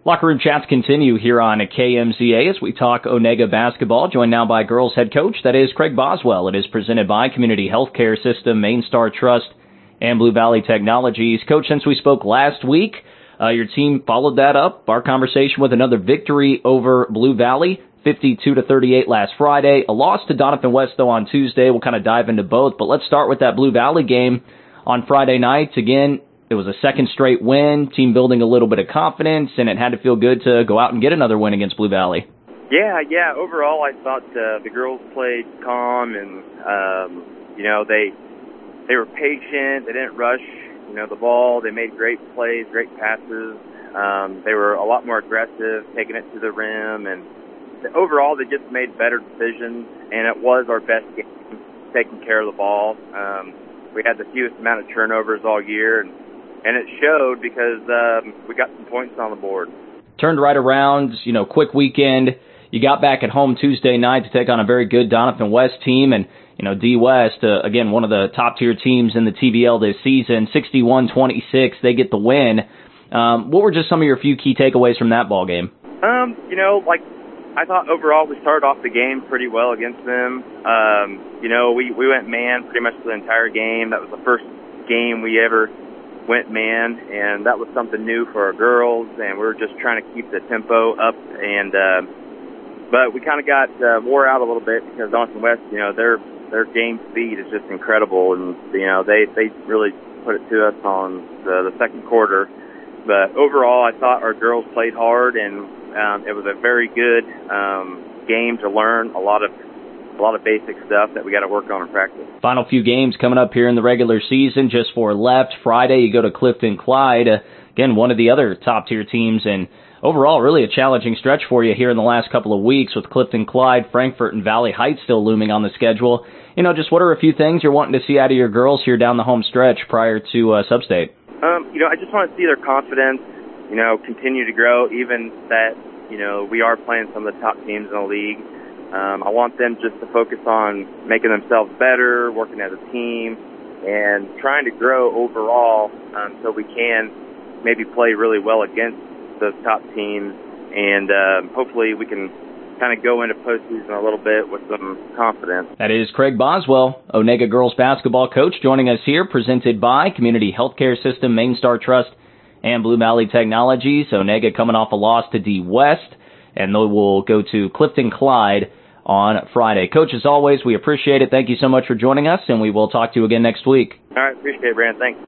Locker room chats continue here on KMZA as we talk Onega basketball, joined now by girls head coach, that is Craig Boswell. It is presented by Community Healthcare System, Main Star Trust, and Blue Valley Technologies. Coach, since we spoke last week, your team followed that up, our conversation with another victory over Blue Valley, 52-38 last Friday. A loss to Doniphan West, though, on Tuesday. We'll kind of dive into both, but let's start with that Blue Valley game on Friday night. Again, it was a second straight win, team building a little bit of confidence, and it had to feel good to go out and get another win against Blue Valley. Yeah. Overall, I thought the girls played calm, and they were patient. They didn't rush, the ball. They made great plays, great passes. They were a lot more aggressive, taking it to the rim, and overall, they just made better decisions. And it was our best game, taking care of the ball. We had the fewest amount of turnovers all year, and it showed because we got some points on the board. Turned right around, quick weekend. You got back at home Tuesday night to take on a very good Doniphan West team. And, D West, again, one of the top-tier teams in the TVL this season, 61-26. They get the win. What were just some of your few key takeaways from that ball game? I thought overall we started off the game pretty well against them. We went man pretty much the entire game. That was the first game we ever went man, and that was something new for our girls, and we were just trying to keep the tempo up, and but we kind of got wore out a little bit because Doniphan West, their game speed is just incredible, and they really put it to us on the second quarter. But overall, I thought our girls played hard, and it was a very good game to learn a lot of basic stuff that we got to work on in practice. Final few games coming up here in the regular season, just 4 left. Friday, you go to Clifton Clyde, again, one of the other top-tier teams, and overall, really a challenging stretch for you here in the last couple of weeks with Clifton Clyde, Frankfort, and Valley Heights still looming on the schedule. Just what are a few things you're wanting to see out of your girls here down the home stretch prior to Sub-State? I just want to see their confidence, continue to grow, even that, we are playing some of the top teams in the league. I want them just to focus on making themselves better, working as a team, and trying to grow overall so we can maybe play really well against those top teams, and hopefully we can kind of go into postseason a little bit with some confidence. That is Craig Boswell, Onega girls basketball coach, joining us here, presented by Community Healthcare System, Main Star Trust, and Blue Valley Technologies. Onega coming off a loss to D West, and they will go to Clifton Clyde on Friday. Coach, as always, we appreciate it. Thank you so much for joining us, and we will talk to you again next week. All right, appreciate it, Brandon. Thanks.